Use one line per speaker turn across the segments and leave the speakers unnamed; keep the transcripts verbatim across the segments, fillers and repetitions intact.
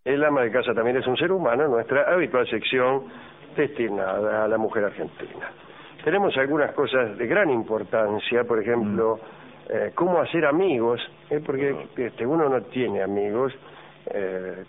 El ama de casa también es un ser humano, nuestra habitual sección destinada a la mujer argentina. Tenemos algunas cosas de gran importancia, por ejemplo, mm. eh, cómo hacer amigos, eh, porque este, uno no tiene amigos, eh,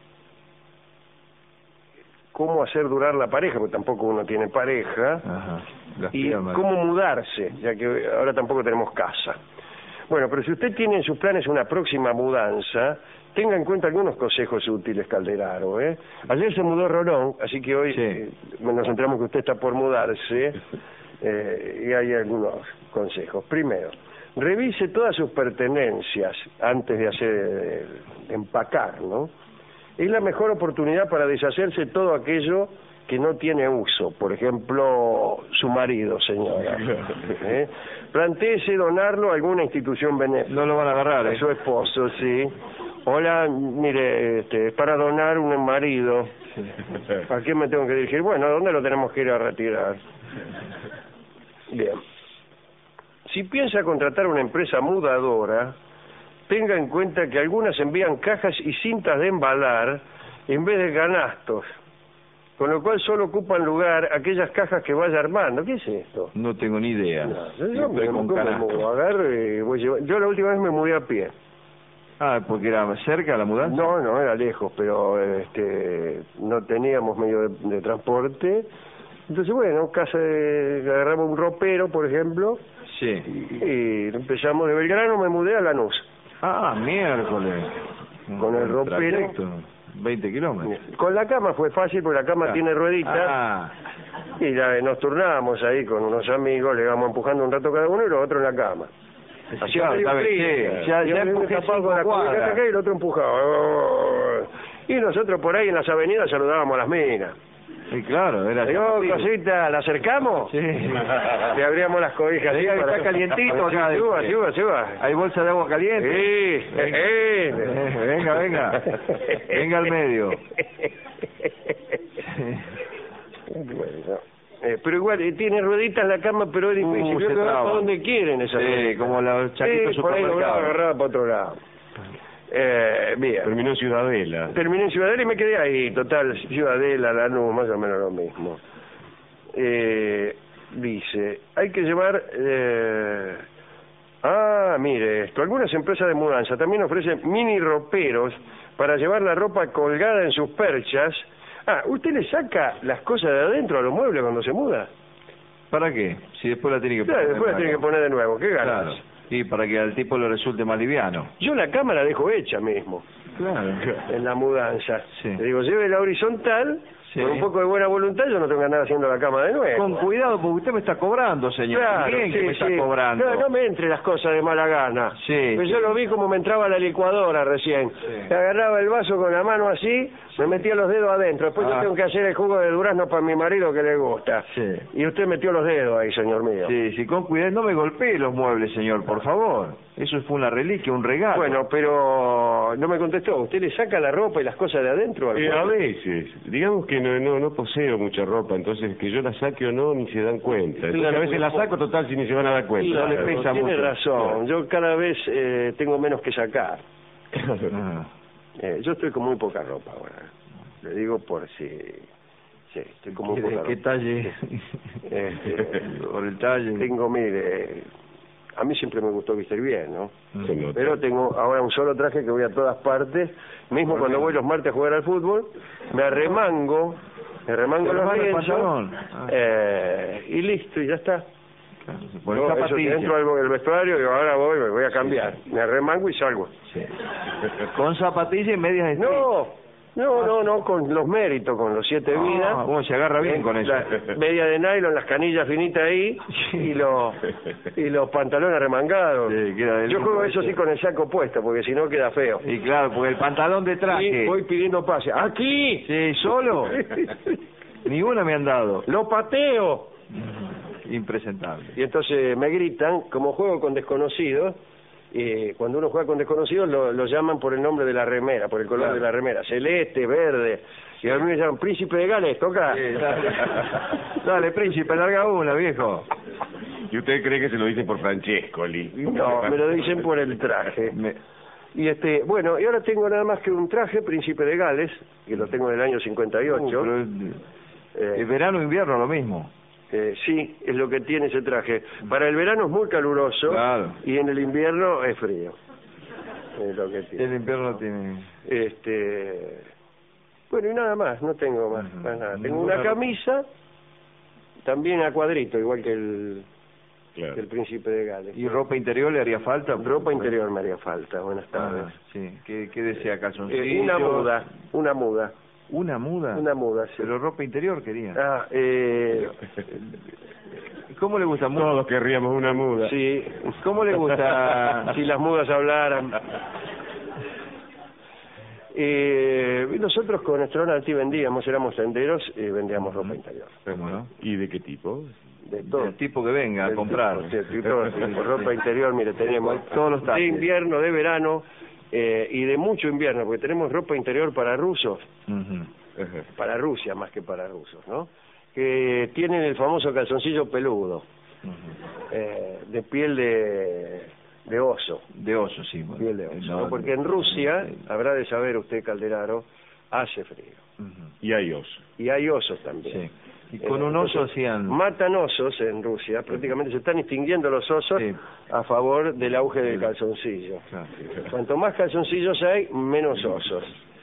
cómo hacer durar la pareja, porque tampoco uno tiene pareja,
Ajá,
y cómo mudarse, ya que ahora tampoco tenemos casa. Bueno, pero si usted tiene en sus planes una próxima mudanza, tenga en cuenta algunos consejos útiles, Calderaro, ¿eh? Ayer se mudó Rolón, así que hoy sí. eh, nos enteramos que usted está por mudarse, eh, y hay algunos consejos. Primero, revise todas sus pertenencias antes de hacer, de, de empacar, ¿no? Es la mejor oportunidad para deshacerse de todo aquello que no tiene uso, por ejemplo, su marido, señora. ¿Eh? Plantéese donarlo a alguna institución benéfica.
No lo van a agarrar, ¿eh?
A su esposo, sí. Hola, mire, este, es para donar un marido. ¿A quién me tengo que dirigir? Bueno, ¿a dónde lo tenemos que ir a retirar? Bien. Si piensa contratar una empresa mudadora, tenga en cuenta que algunas envían cajas y cintas de embalar en vez de canastos, con lo cual solo ocupan lugar aquellas cajas que vaya armando. ¿Qué es esto?
No tengo ni idea.
No, yo yo me, con me mudo, agarro y voy llevando. Yo la última vez me mudé a pie.
Ah, porque era cerca la mudanza.
No, no, era lejos, pero este, no teníamos medio de, de transporte. Entonces, bueno, casa de, agarramos un ropero, por ejemplo.
Sí.
Y, y empezamos de Belgrano, me mudé a Lanús.
Ah, miércoles.
Con el ropero.
Trayecto, veinte kilómetros.
Con la cama fue fácil, porque la cama ah. tiene rueditas.
Ah.
Y la, nos turnábamos ahí con unos amigos, le íbamos empujando un rato cada uno y los otros en la cama.
Así claro, está bien, sí, ya, ya empujé con la cubierta acá
y el otro empujaba. Y nosotros por ahí en las avenidas saludábamos a las minas.
Sí, claro, era así.
Digo, cosita, ¿la acercamos?
Sí.
Le abríamos las cobijas.
Sí,
para...
está calientito acá.
Se va, se va, se va.
Hay bolsa de agua caliente.
Sí.
Venga, eh, venga, venga. Venga al medio.
Bueno. Eh, pero igual, eh, tiene rueditas la cama, pero es difícil.
Uh,
Yo creo que va para donde quieren esas
sí,
rueditas.
como los chaquitos
sí, por ahí
supermercados.
agarraba para otro lado. Eh, bien.
Terminó en Ciudadela.
Terminé en Ciudadela y me quedé ahí, total, Ciudadela, Lanús, más o menos lo mismo. Eh, dice, hay que llevar... Eh... Ah, mire esto, algunas empresas de mudanza también ofrecen mini roperos para llevar la ropa colgada en sus perchas. Ah, ¿usted le saca las cosas de adentro a los muebles cuando se muda?
¿Para qué? Si después la tiene que
poner. Claro, después la tiene que poner de nuevo, ¿qué ganas?
Claro. Y para que al tipo le resulte más liviano.
Yo la cama la dejo hecha mismo.
Claro.
En la mudanza.
Sí.
Le digo, lleve la horizontal,
sí.
Con un poco de buena voluntad yo no tengo que andar haciendo la cama de nuevo.
Con cuidado, porque usted me está cobrando, señor.
Claro,
Bien
sí,
que me
sí.
está cobrando.
No, no me entre las cosas de mala gana.
Sí.
Pues yo lo vi como me entraba la licuadora recién.
Sí.
Agarraba el vaso con la mano así, me metía los dedos adentro. Después
ah.
yo tengo que hacer el jugo de durazno para mi marido que le gusta.
Sí.
Y usted metió los dedos ahí, señor mío.
Sí, sí, con cuidado. No me golpee los muebles, señor, por favor. Eso fue una reliquia, un regalo.
Bueno, pero no me contestó. ¿Usted le saca la ropa y las cosas de adentro?
Eh, a veces. Digamos que no, no, no poseo mucha ropa, entonces que yo la saque o no, ni se dan cuenta. Entonces,
Claro,
a veces la saco, total, si ni se van a dar cuenta.
Claro,
no le pesa
tiene
mucho.
razón.
Claro.
Yo cada vez eh, tengo menos que sacar.
Ah.
Eh, yo estoy con muy poca ropa ahora. Le digo por si... Sí, estoy con muy
¿De
poca
qué
ropa.
talle?
Este,
Por el talle.
Tengo, mire... A mí siempre me gustó vestir bien, ¿no?
Se nota.
Pero tengo ahora un solo traje que voy a todas partes. Mismo
Por
cuando
bien.
voy los martes a jugar al fútbol, me arremango, me arremango
¿Te
los
arremangas el
lienzos,
pantalón? Ah.
eh, y listo, y ya está.
Claro, se pone
No, eso,
zapatillas.
entro al el vestuario y digo, ahora voy, me voy a cambiar. Me arremango y salgo.
Sí. Con zapatillas y medias de
No, no, no, no, con los méritos, con los siete
Ah,
vidas.
bueno, se agarra bien
Eh,
con eso.
la media de nylon, las canillas finitas ahí y los y los pantalones arremangados.
Sí, queda de
Yo
lujo
juego eso
eso.
sí con el saco puesto, porque si no queda feo.
Y claro, porque el pantalón de traje.
Y voy pidiendo pase. ¡Aquí!
Sí, solo. Ni una me han dado.
¡Lo pateo!
Impresentable.
Y entonces me gritan, como juego con desconocidos, y cuando uno juega con desconocidos lo, lo llaman por el nombre de la remera, por el color
Claro.
de la remera, celeste, verde, y a mí me llaman Príncipe de Gales, toca.
Sí, dale. Dale, príncipe, larga una, viejo.
¿Y usted cree que se lo dicen por Francescoli?
No, me lo dicen por el traje.
Me-
Y este, bueno, y ahora tengo nada más que un traje, Príncipe de Gales, que lo tengo del año cincuenta y ocho.
Uh, pero,
eh,
el verano e invierno lo mismo.
Eh, sí, es lo que tiene ese traje. Para el verano es muy caluroso,
claro,
y en el invierno es frío. Es lo que tiene.
El invierno tiene...
Este, bueno, y nada más, no tengo más,
Uh-huh.
más nada. Tengo
Ninguna
una camisa, también a cuadrito, igual que el,
Claro.
que el Príncipe de Gales.
¿Y ropa interior le haría falta?
Ropa interior me haría falta. Buenas tardes.
Ah, sí. ¿Qué, qué desea? ¿Calzoncillo?
Eh, una muda, una muda,
¿Una muda?
una muda, sí.
Pero ropa interior quería.
Ah, eh,
¿Cómo le gusta? Mu-
Todos querríamos una muda.
sí.
¿Cómo le gusta?
Si las mudas hablaran. Eh, nosotros con Stronalty vendíamos, éramos tenderos y vendíamos ropa interior.
¿Cómo no?
¿Y de qué tipo?
De todo.
El tipo que venga a
Del
comprar.
tipo, sí, de todo tipo. Ropa interior, mire, tenemos
Todos los
de
taxis.
invierno, de verano eh, y de mucho invierno, porque tenemos ropa interior para rusos,
Ujú.
Ajá.
para Rusia más que para rusos, ¿no? Que tienen el famoso calzoncillo peludo,
Ujú.
eh, de piel de, de oso,
De oso, sí. Bueno.
piel de oso,
No,
¿no? Porque en Rusia,
sí.
habrá de saber usted, Calderaro, hace frío.
Ujú.
Y hay oso.
Y hay osos también.
Sí. Y con
Eh,
un oso
entonces,
hacían...
Matan osos en Rusia, prácticamente se están extinguiendo los osos
Sí.
a favor del auge del calzoncillo.
Claro.
Cuanto más calzoncillos hay, menos osos.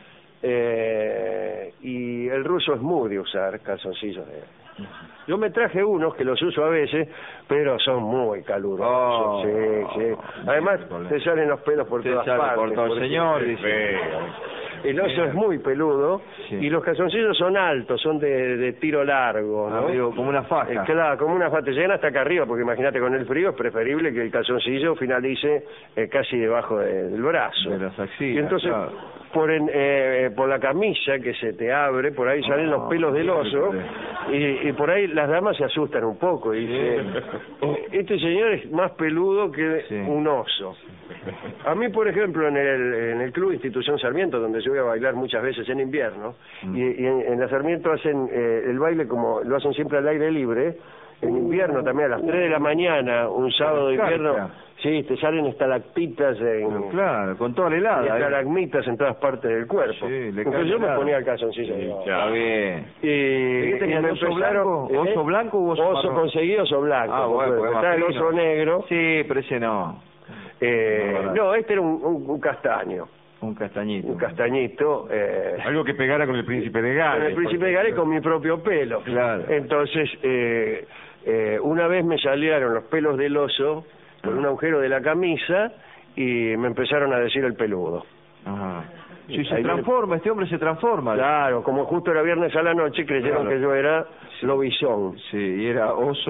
Eh, y el ruso es muy de usar calzoncillos. De... Yo me traje unos que los uso a veces, pero son muy calurosos.
Oh.
Sí, sí. Además, te salen los pelos por
Te
todas
sale
partes.
por todo,
por
señor,
eso-
dice.
El oso es muy peludo,
Sí.
y los calzoncillos son altos, son de, de tiro largo, ¿no?
Amigo, como una faja.
Eh, claro, como una faja, te llegan hasta acá arriba, porque imagínate con el frío es preferible que el calzoncillo finalice eh, casi debajo de- del brazo.
De las axilas,
Y entonces,
claro.
por, en, eh, por la camisa que se te abre, por ahí salen los pelos del oso, y, y por ahí las damas se asustan un poco, y dicen, eh, este señor es más peludo que
Sí.
un oso. A mí, por ejemplo, en el, en el Club Institución Sarmiento, donde yo voy a bailar muchas veces en invierno,
Mm.
y, y en, en la Sarmiento hacen eh, el baile como lo hacen siempre al aire libre, en invierno también a las tres de la mañana, un sábado de invierno,
Claro.
sí, te salen estalactitas en...
Pero claro, con toda la
y
helada. ¿eh?
estalagmitas en todas partes del cuerpo.
Sí, le
Entonces
cae
yo me
helada.
ponía el calzoncillo.
Sí,
¿no?
Está bien.
Y,
¿Qué
y
tenía,
me
oso
empezaron-
blanco? ¿Oso blanco u oso marrón?
conseguí oso blanco.
Ah, bueno,
porque
pues más
está el
fino.
oso negro.
Sí, pero ese no.
Eh,
No,
no, este era un, un, un castaño,
Un castañito.
un castañito. Eh,
Algo que pegara con el príncipe de Gales.
con el príncipe de Gales con mi propio pelo.
Claro.
Entonces, eh, eh, una vez me salieron los pelos del oso por un agujero de la camisa y me empezaron a decir el peludo.
Ajá. Sí,
Ahí
se
viene-
transforma, este hombre se transforma.
Claro, como justo era viernes a la noche, creyeron
Claro.
que yo era lobizón.
Sí, y era oso.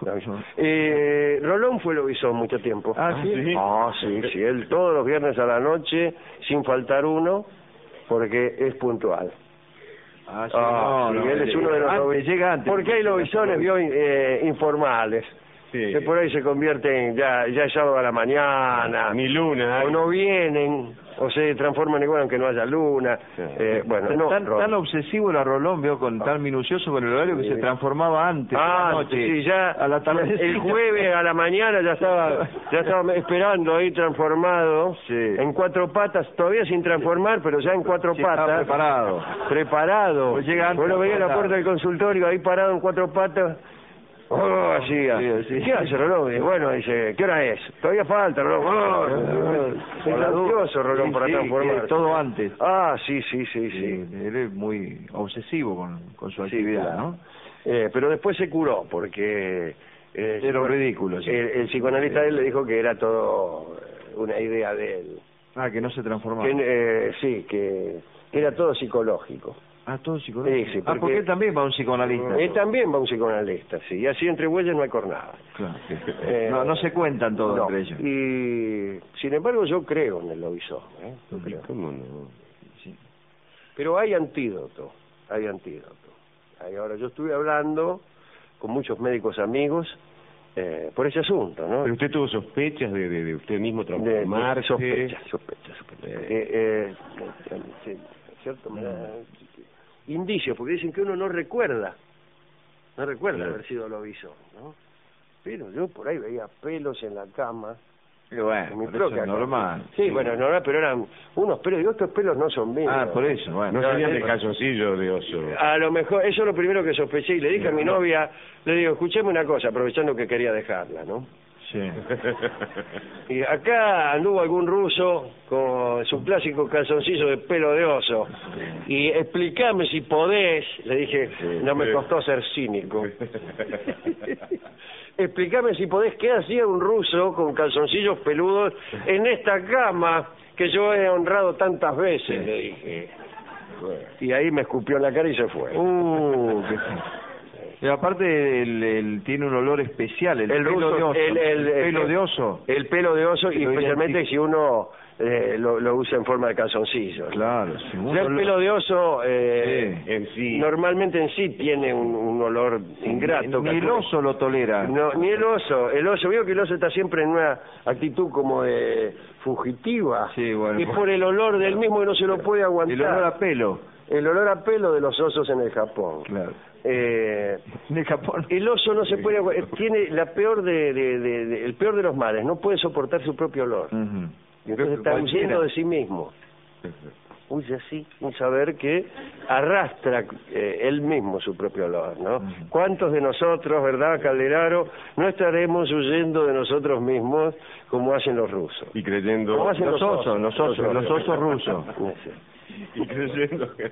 Eh, Rolón fue lobizón mucho tiempo.
Ah, ¿sí?
Ah, sí, sí, él todos los viernes a la noche, sin faltar uno, porque es puntual.
Ah, sí,
Ah,
no,
sí,
no,
él es uno de los
antes,
lobi-
llega antes.
Porque hay lobizones vio, eh, informales,
Sí.
que por ahí se convierten, ya, ya es sábado a la mañana,
Ni luna.
o
hay.
no vienen, o se transforman igual aunque no haya luna.
Sí.
Eh, bueno,
Tan,
no,
tan,
Rolón.
tan obsesivo era Rolón, veo, con tan minucioso con el horario que
Sí.
se transformaba antes.
Ah,
a la noche,
sí, ya
a la tarde.
el jueves a la mañana ya estaba ya estaba esperando ahí transformado
Sí.
en cuatro patas, todavía sin transformar, pero ya en cuatro
Sí, estaba
patas.
preparado.
Preparado.
Pues llega antes
Bueno, veía en la
preparado.
puerta del consultorio ahí parado en cuatro patas. Oh, hacía.
Sí, sí.
¿Qué hace Rolón? Y bueno, dice, ¿qué hora es? Todavía falta, Rolón. Oh, es ansioso, Rolón,
Sí,
para
sí,
transformarse.
que todo antes.
Ah, sí, sí, sí,
Sí,
sí.
él es muy obsesivo con, con su
Sí,
actividad,
claro.
¿no?
Eh, pero después se curó, porque... eh,
Era un ridículo, sí.
El, el psicoanalista de él le dijo que era todo una idea de él.
Ah, que no se transformaba.
Que, eh, sí, que era todo psicológico.
Ah, todo psicológico.
Sí, sí,
Ah,
porque-
porque él también va a un psicoanalista.
Él también va a un psicoanalista, sí. Y así entre bueyes no hay cornada.
Claro.
Eh,
no, no se cuentan todos
no.
entre ellos.
Y, sin embargo, yo creo en el lobizón, ¿eh? Yo creo.
¿Cómo no?
Sí.
Pero hay antídoto, hay antídoto. Hay, ahora, yo estuve hablando con muchos médicos amigos eh, por ese asunto, ¿no?
Pero usted tuvo sospechas de, de, de usted mismo
De, de
transformarse.
sospecha, sospecha, sospecha. Eh, eh, eh, sí, ¿cierto? Me da- indicios, porque dicen que uno no recuerda, no recuerda
Claro.
haber sido lobizón, ¿no? Pero yo por ahí veía pelos en la cama,
Y bueno,
Mi
pero
propia
eso es normal.
Sí, sí, bueno, normal, pero eran unos pelos. Digo, estos pelos no son míos.
Ah, por eso, bueno.
No serían de
eh,
calzoncillo de oso.
A lo mejor, eso es lo primero que sospeché. Y le dije a mi novia, le digo, escucheme una cosa, aprovechando que quería dejarla, ¿no?
Sí.
Y acá anduvo algún ruso con su clásico calzoncillo de pelo de oso. Y explícame si podés, le dije, no me costó ser cínico. Explícame si podés, ¿qué hacía un ruso con calzoncillos peludos en esta cama que yo he honrado tantas veces? Le dije. Y ahí me escupió en la cara y se fue.
Uh, qué feo. Y aparte el, el, tiene un olor especial, el,
el
pelo
ruso,
de oso.
el, el,
el pelo
el,
de oso.
El pelo de oso, y
Lo
especialmente
identifica.
si uno eh, lo, lo usa en forma de calzoncillo.
Claro, sí, un
Ya el
olor-
pelo de oso eh,
Sí.
En sí.
normalmente en sí tiene un, un olor ingrato.
Ni el
calculo.
oso lo tolera.
No, ni el oso. El oso, veo que el oso está siempre en una actitud como de fugitiva.
Sí, bueno,
y
pues-
por el olor del mismo que no se lo puede aguantar.
El olor a pelo.
El olor a pelo de los osos en el Japón.
Claro.
Eh,
De Japón.
el oso no se puede agu- tiene la peor de, de, de- de- el peor de los males, no puede soportar su propio olor.
Ujú.
Y entonces está
Cualquiera.
huyendo de sí mismo. Huye así, sin saber que arrastra eh, él mismo su propio olor, ¿no?
Ujú.
¿Cuántos de nosotros, verdad, Calderaro, no estaremos huyendo de nosotros mismos como hacen los rusos?
Y creyendo...
¿Cómo hacen
Los osos, los osos, los osos rusos.
Sí.
Y creyendo que...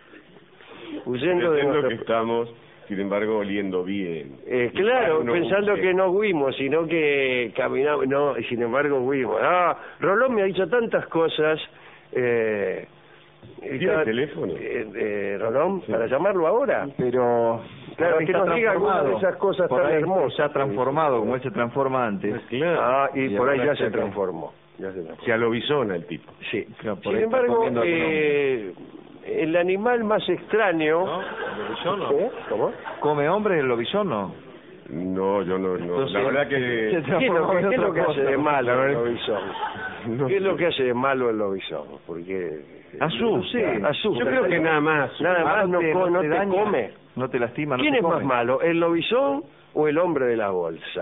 Huyendo de
creyendo
nuestro...
que estamos, sin embargo, oliendo bien.
Eh, claro,
Uno
pensando
huye.
que no huimos, sino que caminamos, no, y sin embargo huimos. Ah, Rolón me ha dicho tantas cosas. Eh,
¿Tiene
está-
teléfono?
Eh, eh, Rolón,
Sí.
para llamarlo ahora.
Pero...
Claro,
por ahí
que
está
nos diga alguna de
transformado.
esas cosas
Por
tan
ahí
hermosas.
Se ha transformado como él se transforma antes.
Claro.
Ah, y,
Y
por ahí
ahora
ya se
está que-
transformó. Ya se transformó.
Se alobizona el tipo.
Sí.
Claro, por
Sin
ahí está
embargo,
comiendo algún
eh, el animal más extraño...
¿No? ¿El lobizón no?
¿Eh? ¿Cómo?
¿Come hombre el lobizón no?
No, yo no... no.
Entonces,
la verdad que...
¿Qué es lo que, qué es lo que hace de malo el lobizón?
No
¿Qué es lo
sé.
que hace de malo el lobizón? Porque...
Asusta.
Asusta.
Yo creo que nada más.
Nada
Ah,
más no,
te-
co- no te
daña,
come.
No te lastima, no
¿Quién
te
es
come.
más malo, el lobizón o el hombre de la bolsa?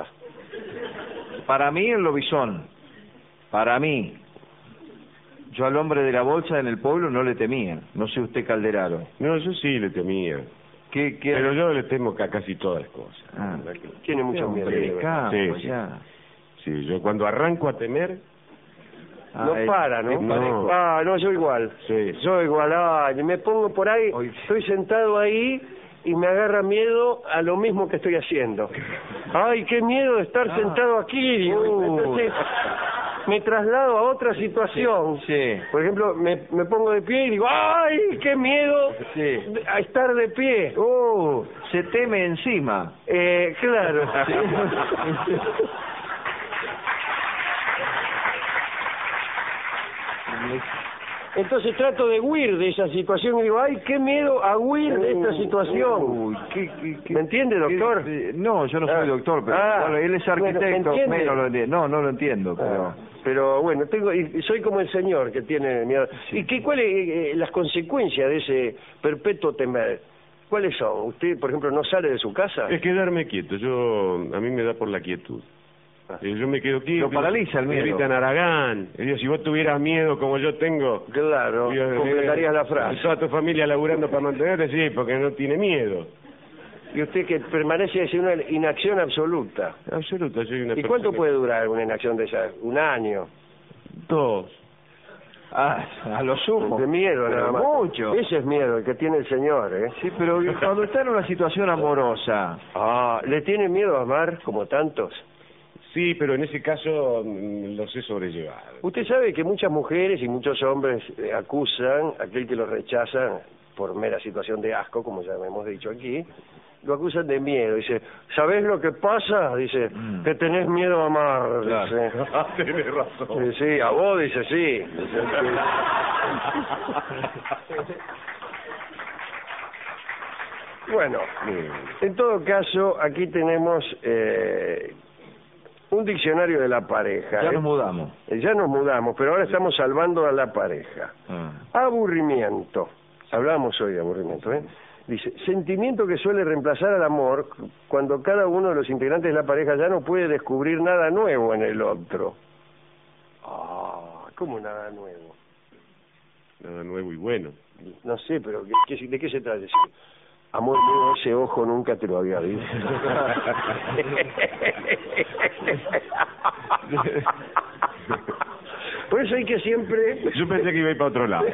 Para mí el lobizón. Para mí. Yo al hombre de la bolsa en el pueblo no le temía. No sé usted, Calderaro.
No, yo sí le temía.
¿Qué, qué...
Pero yo le temo a casi todas las cosas.
Ah.
Tiene mucho
Hombre,
miedo.
de
de verdad.
campo,
Sí, sí.
ya.
Sí, yo cuando arranco a temer...
No
Ah, eh,
para, ¿no?
es parejo.
Ah, no, yo igual.
Sí.
Yo igual, ah, me pongo por ahí,
Hoy-
estoy sentado ahí y me agarra miedo a lo mismo que estoy haciendo. Ay, qué miedo de estar
Ah.
sentado aquí, digo.
Uh.
Entonces me traslado a otra situación.
Sí.
Por ejemplo, me, me pongo de pie y digo, ¡ay, qué miedo
Sí.
de- a estar de pie!
Uh, se teme encima.
Eh, claro.
Sí.
Entonces trato de huir de esa situación y digo, ¡ay, qué miedo a huir de esta situación!
Uy, qué- qué- qué-
¿Me entiende, doctor?
qué- no, yo no soy
Ah.
doctor, pero
Ah.
bueno, él es
Bueno, ¿me
arquitecto,
entiende?
menos lo entiendo. No, no lo entiendo, pero...
Ah, pero bueno, tengo y y soy como el señor que tiene miedo. ¿Y qué, cuáles eh, las consecuencias de ese perpetuo temer? ¿Cuáles son? ¿Usted, por ejemplo, no sale de su casa?
Es quedarme quieto. Yo A mí me da por la quietud. Eh, Yo me quedo quieto.
Lo paraliza el miedo.
Me gritan Aragán. Y digo, si vos tuvieras miedo como yo tengo...
Claro,
Dios,
completarías la
Y
frase.
toda tu familia laburando para mantenerte, sí, porque no tiene miedo.
Y usted que permanece en una inacción absoluta.
Absoluta, soy una
¿Y cuánto
persona-
puede durar una inacción de esa? ¿Un año?
Dos.
Ah, a lo sumo.
De miedo,
Pero
nada más.
mucho.
Ese es miedo, el que tiene el señor, ¿eh?
Sí, pero cuando está en una situación amorosa...
Ah, ¿le tiene miedo a amar como tantos?
Sí, pero en ese caso mm, lo sé sobrellevar.
Usted sabe que muchas mujeres y muchos hombres eh, acusan a aquel que lo rechazan por mera situación de asco, como ya hemos dicho aquí, lo acusan de miedo. Dice, ¿sabés lo que pasa? Dice,
Mm.
que tenés miedo a amar.
Claro.
Dice.
Tienes razón.
Sí, sí, a vos dice sí. Dice, sí. Bueno, en todo caso, aquí tenemos eh, un diccionario de la pareja.
Ya
¿eh?
nos mudamos.
Eh, Ya nos mudamos, pero ahora estamos salvando a la pareja.
Ah.
Aburrimiento. Hablamos hoy de aburrimiento, ¿eh? Dice, sentimiento que suele reemplazar al amor cuando cada uno de los integrantes de la pareja ya no puede descubrir nada nuevo en el otro. Ah, ¿cómo nada nuevo?
Nada nuevo y bueno.
No sé, pero ¿qué, qué, ¿de qué se trata? Decir, amor mío, ese ojo nunca te lo había visto. Por eso hay que siempre...
Yo pensé que iba a ir para otro lado.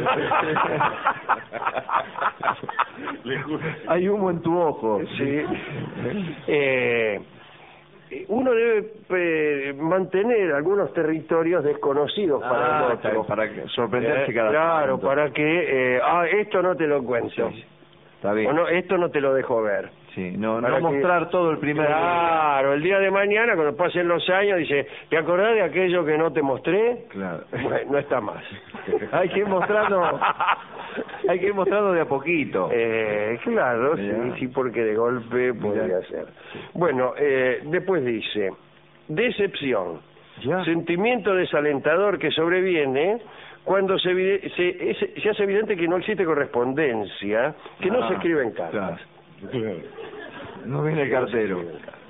Hay humo en tu ojo.
Sí. Eh, uno debe eh, mantener algunos territorios desconocidos para
Ah,
el
está
otro.
bien, para que- sorprenderse
Eh,
cada
Claro,
tanto.
para que... Eh, ah, esto no te lo cuento.
Sí, está bien.
O no, esto no te lo dejo ver.
Sí, no,
Para
no
que-
mostrar todo el primer día.
Claro, el día de mañana, cuando pasen los años, dice, ¿te acordás de aquello que no te mostré?
Claro.
Bueno, no está más.
Hay que ir mostrando, hay que ir mostrando de a poquito.
Eh, claro, sí,
Mirá.
sí, porque de golpe podría
Mirá.
ser. Bueno, eh, después dice, decepción,
Ya.
sentimiento desalentador que sobreviene cuando se, evide- se, es- se hace evidente que no existe correspondencia, que no
Ah,
se escriben cartas.
claro. No viene el cartero.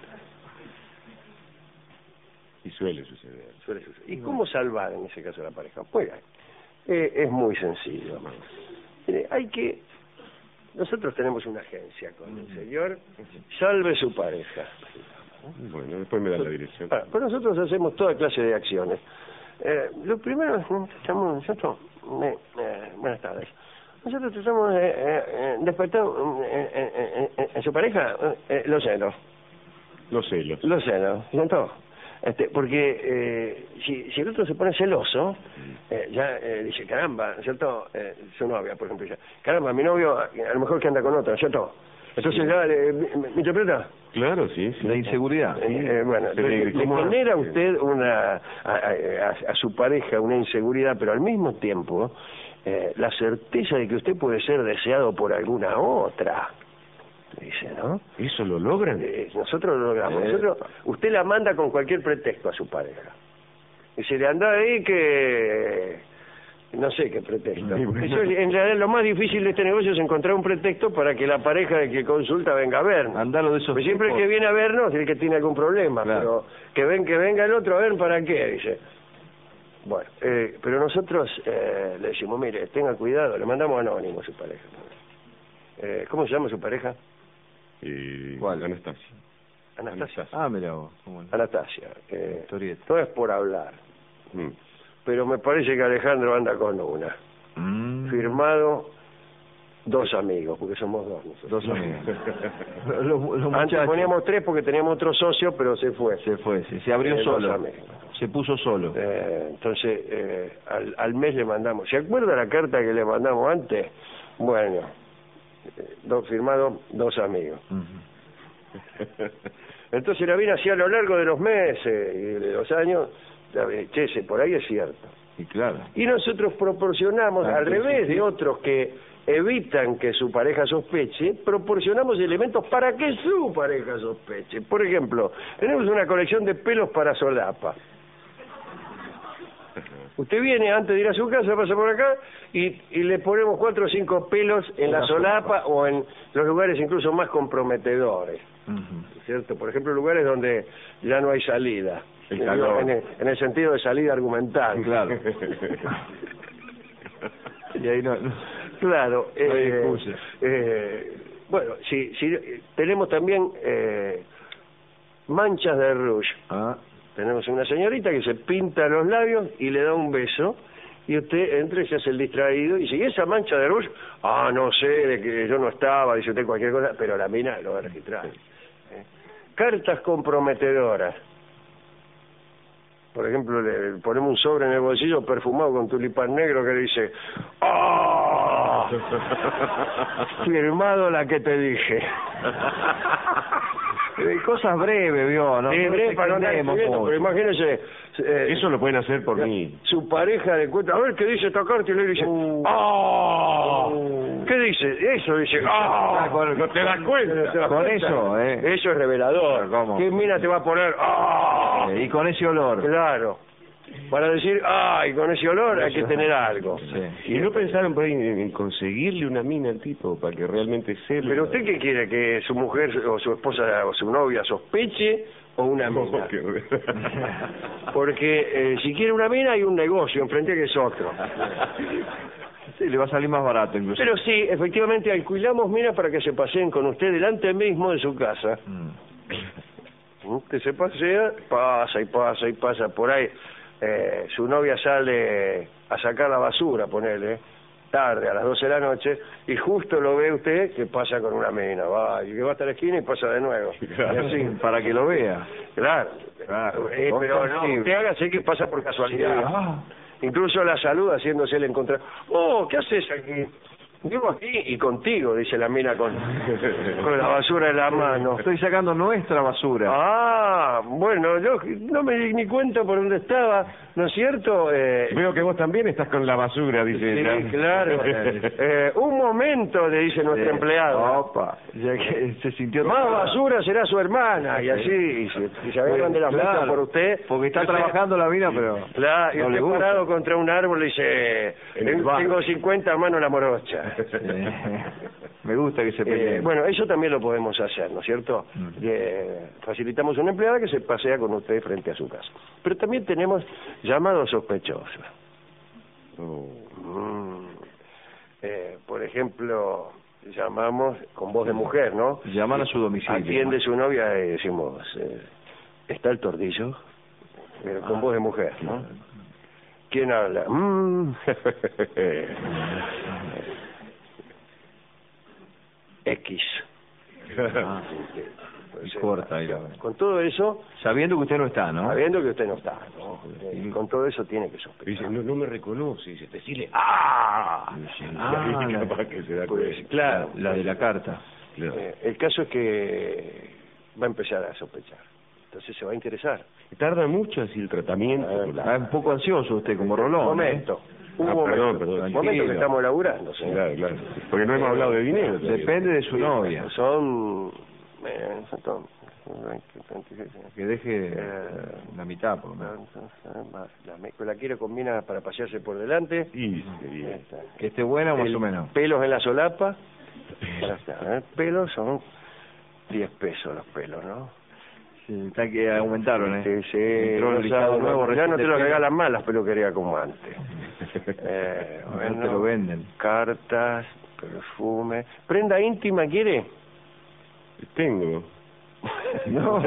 Y suele suceder.
Suele suceder. ¿Y cómo salvar en ese caso a la pareja? Pues eh, es muy sencillo. Mire, hay que... Nosotros tenemos una agencia con el señor Salve su pareja.
Bueno, después me dan la dirección.
Ah, pero nosotros hacemos toda clase de acciones. Eh, lo primero, estamos nosotros... eh, eh, buenas tardes. Nosotros tratamos de eh, eh, despertar eh, eh, eh, eh, en su pareja eh, los celos.
Los celos.
Los celos, ¿cierto? Este, porque eh, si, si el otro se pone celoso, eh, ya eh, dice, caramba, ¿cierto? Eh, su novia, por ejemplo, dice, caramba, mi novio a, a lo mejor que anda con otra, ¿cierto? Entonces ya, le, ¿me, me interpreta?
Claro, sí, sí.
La inseguridad.
Eh, eh, bueno,
Pero,
le, le
¿cómo
genera a
hace?
usted una a, a- a su pareja una inseguridad, pero al mismo tiempo eh, la certeza de que usted puede ser deseado por alguna otra. Dice, ¿no?
¿Eso lo logran?
Eh, nosotros lo logramos.
Eh.
Nosotros, usted la manda con cualquier pretexto a su pareja. Y se le anda ahí que... No sé qué pretexto.
Sí, bueno.
Eso es, en realidad lo más difícil de este negocio es encontrar un pretexto para que la pareja de que consulta venga a vernos.
Andalo de esos
Pues siempre el
tipos.
que viene a vernos es el que tiene algún problema,
Claro.
pero que ven que venga el otro a ver para qué, dice. Bueno, eh, pero nosotros eh, le decimos, mire, tenga cuidado, le mandamos anónimo a su pareja. Eh, ¿Cómo se llama su pareja?
Eh,
¿Cuál?
Anastasia.
Anastasia.
Ah, mira vos. cómo no.
Anastasia. Eh,
Historieta.
todo es por hablar,
Mm.
pero me parece que Alejandro anda con una.
Mm.
Firmado dos amigos, porque somos dos nosotros.
Dos amigos. los, los
Antes
muchachos.
poníamos tres porque teníamos otro socio, pero se fue.
Se fue, sí, se abrió
Eh, dos
solo.
amigos.
Se puso solo.
Eh, entonces, eh, al, al mes le mandamos. ¿Se acuerda la carta que le mandamos antes? Bueno, eh, dos firmados, dos amigos.
Ujú.
Entonces la viene así a lo largo de los meses y de los años. ya ve, Che, se- por ahí es cierto.
Y claro.
Y nosotros proporcionamos,
Ah,
al
sí,
revés
sí,
de
sí.
otros que evitan que su pareja sospeche, proporcionamos elementos para que su pareja sospeche. Por ejemplo, tenemos una colección de pelos para solapa. Usted viene antes de ir a su casa, pasa por acá y, y le ponemos cuatro o cinco pelos en la solapa o en los lugares incluso más comprometedores,
Ujú.
¿cierto? Por ejemplo, lugares donde ya no hay salida.
El
En-
calor.
En el, en el sentido de salida argumental.
Claro. Y ahí no, no.
Claro.
No hay
eh,
excusa.
eh, bueno, si, si tenemos también eh, manchas de rouge.
Ah,
Tenemos una señorita que se pinta los labios y le da un beso y usted entra y se hace el distraído y si esa mancha de rouge, ah, no sé, de que yo no estaba, dice usted cualquier cosa, pero la mina lo va a registrar. ¿Eh? Cartas comprometedoras. Por ejemplo, le ponemos un sobre en el bolsillo perfumado con tulipán negro que dice, ¡ah! Firmado la que te dije.
Eh, cosas breves, vio, ¿no?
Sí,
No
breve,
nos
para no andar
extendemos
escribiendo,
mucho.
pero imagínese, eh,
Eso lo pueden hacer por mí.
su pareja le cuenta, a ver qué dice esta carta y le dice,
Uh.
¡ah!
Uh.
¿Qué dice? Eso dice, ¡ah!
Ah, con-
no te das cuenta. no te das
con
cuenta.
eso, ¿eh?
Eso es revelador.
¿Cómo?
¿Qué mina te va a poner? ¡Ah!
Eh, y con ese olor.
Claro. para decir, ay, con ese olor hay que tener algo.
Sí. ¿Y no pensaron por ahí en, en conseguirle una mina al tipo para que realmente se...
¿Pero usted qué quiere? ¿Que su mujer o su esposa o su novia sospeche o una mina? Porque eh, si quiere una mina hay un negocio enfrente que es otro.
Sí, le va a salir más barato incluso.
Pero sí, efectivamente alquilamos minas para que se paseen con usted delante mismo de su casa. Mm. Usted se pasea, pasa y pasa y pasa por ahí. Eh, su novia sale a sacar la basura, ponele, tarde, a las doce de la noche, y justo lo ve usted que pasa con una mina, va, y que va hasta la esquina y pasa de nuevo.
Claro, y así, para que lo vea.
Claro,
claro.
Eh, pero no, usted hágase que pasa por casualidad. Sí. Ah. Incluso la saluda haciéndose el encontrar. Oh, ¿qué haces aquí? Vivo aquí y contigo, dice la mina con, con la basura en la mano.
Estoy sacando nuestra basura.
Ah, bueno, yo no me di ni cuenta por dónde estaba, ¿no es cierto? Eh,
Veo que vos también estás con la basura, dice.
Sí, ¿no? Claro. eh, un momento, le dice nuestra
sí.
empleada.
Opa, ya que se sintió...
Más basura será su hermana, y así, y se, y se agarran de la
claro,
mesa por usted.
Porque está trabajando la mina, pero...
Claro, y
no
usted parado contra un árbol le dice, tengo cincuenta manos la morocha.
Sí. Me gusta que se peleen.
Eh, bueno, eso también lo podemos hacer, ¿no es cierto? Mm. Eh, facilitamos una empleada que se pasea con usted frente a su casa. Pero también tenemos llamados sospechosos. Oh. Mm. Eh, por ejemplo, llamamos con voz de mujer, ¿no?
Llaman a su domicilio.
Atiende su novia y decimos, eh, ¿está el tordillo? Pero con ah, voz de mujer, ¿no? ¿Quién habla? Mm. X.
Ah, y corta ahí la...
Con todo eso...
Sabiendo que usted no está, ¿no?
Sabiendo que usted no está, ¿no? Y con todo eso tiene que sospechar.
Dice, no, no me reconoce, dice, decirle, ¡ah!
Ah,
y capaz que se da
pues,
cuenta.
claro.
La de la carta.
Claro. Eh, el caso es que va a empezar a sospechar. Entonces se va a interesar.
Tarda mucho así el tratamiento.
Ah, un poco ansioso usted, como Rolón.
Un momento.
¿eh?
Un
ah,
momento.
Perdón, perdón.
Un momento que estamos laburando, señor.
Claro, claro. Porque no hemos hablado de dinero.
Depende de su novia.
Son... Eh, son
que deje eh, la mitad, por lo menos.
La, la quiere combina para pasearse por delante.
Sí, sí.
Que esté buena o más o menos.
Pelos en la solapa. ¿eh? Pelos son diez pesos los pelos, ¿no?
Sí, está que aumentaron, ¿eh?
Sí, sí. Entró el listado nuevo. Ya no te lo regalan más las peluquerías como antes. eh, bueno,
no te lo venden.
Cartas, perfume. ¿Prenda íntima quiere?
Tengo.
No,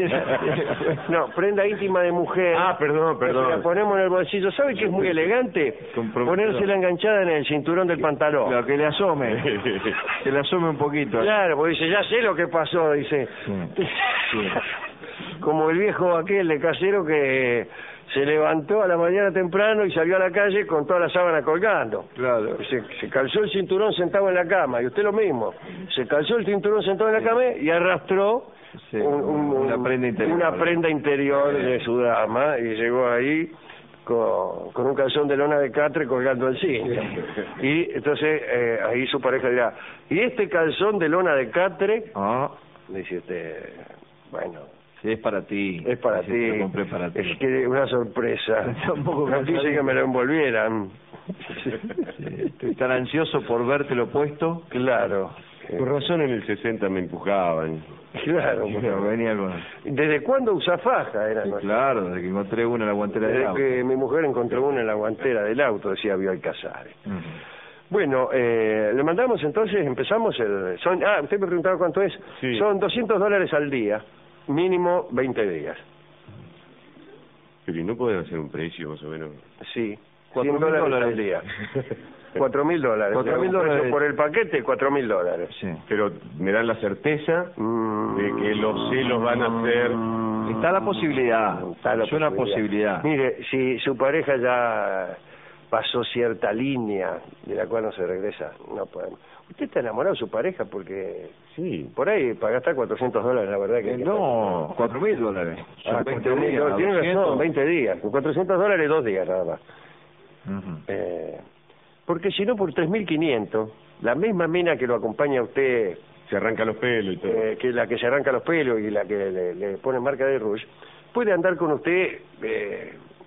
no, prenda íntima de mujer.
Ah, perdón, perdón.
La ponemos en el bolsillo. ¿Sabe que es muy elegante? Ponérsela enganchada en el cinturón del pantalón.
Claro, que le asome. Que le asome un poquito.
Claro, porque dice, ya sé lo que pasó, dice. Sí. Sí. Como el viejo aquel de casero que se levantó a la mañana temprano y salió a la calle con toda la sábana colgando.
Claro.
Se, se calzó el cinturón sentado en la cama, y usted lo mismo. Se calzó el cinturón sentado en la cama y arrastró
sí,
un, un,
una prenda interior,
una prenda interior de su dama, y llegó ahí con, con un calzón de lona de catre colgando el cinto. Y entonces eh, ahí su pareja dirá, ¿y este calzón de lona de catre?
Ah.
Dice usted, bueno...
Sí, es para ti.
Es para ti.
Lo compré para ti.
Es que una sorpresa. Tampoco me dice que me lo envolvieran.
Sí, estoy tan ansioso por verte lo puesto.
Claro.
Por razón en el sesenta me empujaban.
Claro.
Bueno, venía con...
¿Desde cuándo usa faja? Era
sí, claro, desde que encontré una en la guantera
desde
del auto.
Desde que mi mujer encontró una en la guantera del auto, decía Bioy Casares. Uh-huh. Bueno, eh, le mandamos entonces, empezamos el... Son, ah, usted me preguntaba cuánto es. Sí. Son doscientos dólares al día. Mínimo veinte días.
Pero ¿y no pueden hacer un precio más o menos?
Sí, cien dólares, dólares al día. Cuatro mil dólares.
Cuatro mil dólares
por el paquete, cuatro mil dólares.
Sí. Pero me dan la certeza mm, de que los celos van a ser...
Está la posibilidad. Está la es una posibilidad.
posibilidad. Mire, si su pareja ya pasó cierta línea de la cual no se regresa, no podemos. ¿Usted está enamorado de su pareja? Porque sí, por ahí para gastar cuatrocientos dólares, la verdad que...
Eh, no, cuatro mil dólares.
Ah, veinte días. Tiene razón, veinte días. Con cuatrocientos dólares, dos días nada más. Uh-huh. eh, porque si no, por tres mil quinientos, la misma mina que lo acompaña a usted...
Se arranca los pelos y todo.
Eh, que la que se arranca los pelos y la que le, le pone marca de rouge, puede andar con usted... Eh,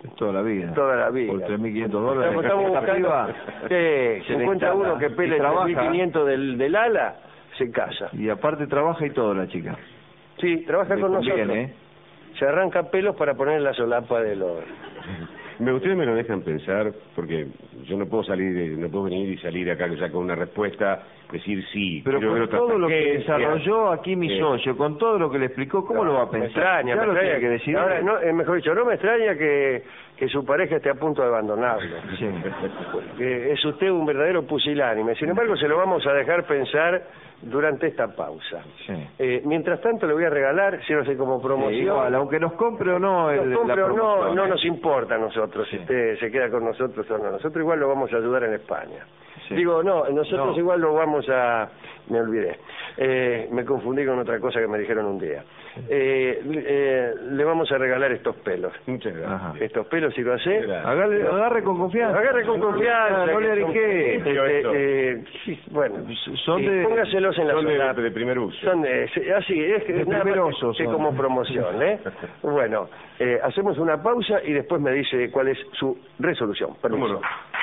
Toda la vida.
Toda la vida.
Por tres mil quinientos dólares.
Estamos, estamos
Esta
buscando
piba
que
se le
encuentra
instala
uno que
y
pele tres
trabaja.
mil quinientos del, del ala, se casa.
Y aparte trabaja y todo la chica.
Sí, trabaja
Le
con
conviene,
nosotros.
¿eh?
Se arranca pelos para poner en la solapa de los...
Me ustedes me lo dejan pensar, porque yo no puedo salir, no puedo venir y salir acá ya con una respuesta, decir sí.
Pero
quiero ver
con
otra
todo lo que
agencia.
desarrolló aquí mi
Eh,
socio, con todo lo que le explicó, ¿cómo
No,
lo va a
Me
pensar?
extraña,
Ya
me
lo
extraña.
tiene que decir.
Ahora, no, eh, mejor dicho, no me extraña que, que su pareja esté a punto de abandonarlo.
Sí.
Que es usted un verdadero pusilánime. Sin embargo, se lo vamos a dejar pensar durante esta pausa.
Sí.
Eh, mientras tanto, le voy a regalar, si no sé, como promoción...
Sí, igual, aunque nos compre o no, el-
Nos compre
la
o no,
promoción,
no
¿eh?
nos importa a nosotros
Sí.
si usted se queda con nosotros o no. Nosotros igual lo vamos a ayudar en España.
Sí.
Digo, no, nosotros
No.
igual lo vamos a... Me olvidé. Eh, me confundí con otra cosa que me dijeron un día. Eh, eh, le vamos a regalar estos pelos.
Muchas gracias.
Ajá.
Estos pelos, si lo hace...
Gracias.
Agarre, agarre con confianza.
Agarre con confianza.
No le
que son-
ariqué.
este, eh, sí, bueno,
Son
sí,
de-
póngaselos en la
Son de,
solapa.
de primer uso.
Son de, sí, así, es que
De
es nada
primer
más
uso
que, que
son.
como promoción, ¿eh? Bueno, eh, hacemos una pausa y después me dice cuál es su resolución.
¿Cómo
Permiso.
no?